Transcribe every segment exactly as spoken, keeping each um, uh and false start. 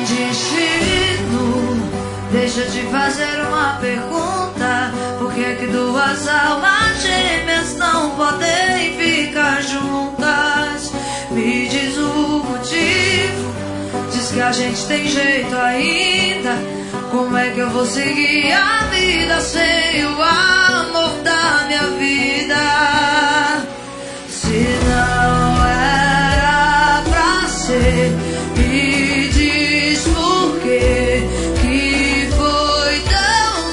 Destino, deixa eu te fazer uma pergunta. Por que é que duas almas gêmeas não podem ficar juntas? Me diz o motivo. Diz que a gente tem jeito ainda. Como é que eu vou seguir a vida sem o amor da minha vida? Se não era pra ser, me diz por quê que foi tão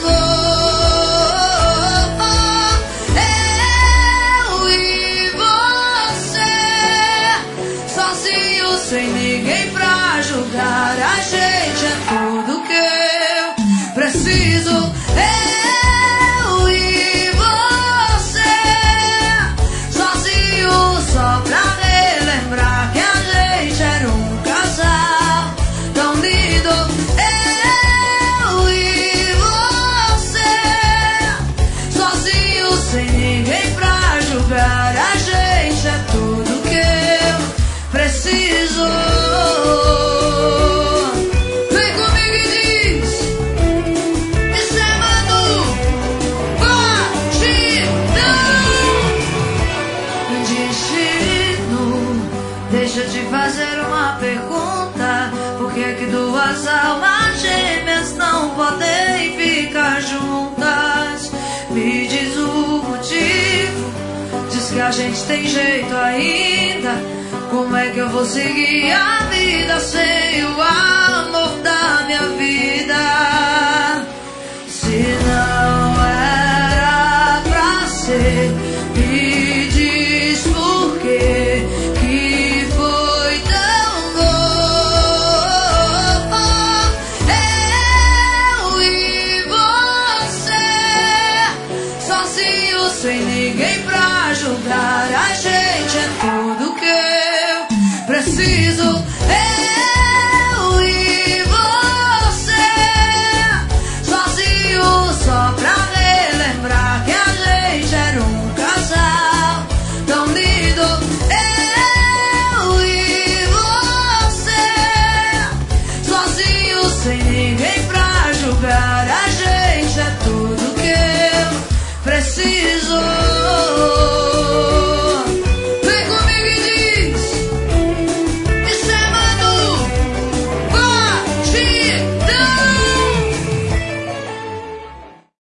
bom. Eu e você, sozinhos sem ninguém pra julgar. A gente é tudo que eu preciso. Eu e você, sozinhos só pra relembrar que a gente era um casal tão lindo. Eu e você, sozinhos sem ninguém pra julgar. A gente é tudo que eu preciso. Vem comigo e diz: isso é Manu Batidão. Destino, deixa eu te fazer uma pergunta. Por que é que duas almas gêmeas não podem ficar juntas? Me diz o motivo. Diz que a gente tem jeito ainda. Como é que eu vou seguir a vida sem o amor da minha vida? Se não era pra ser, me diz por quê que foi tão bom. Eu e você, sozinhos sem ninguém pra julgar. A gente é tudo que eu preciso.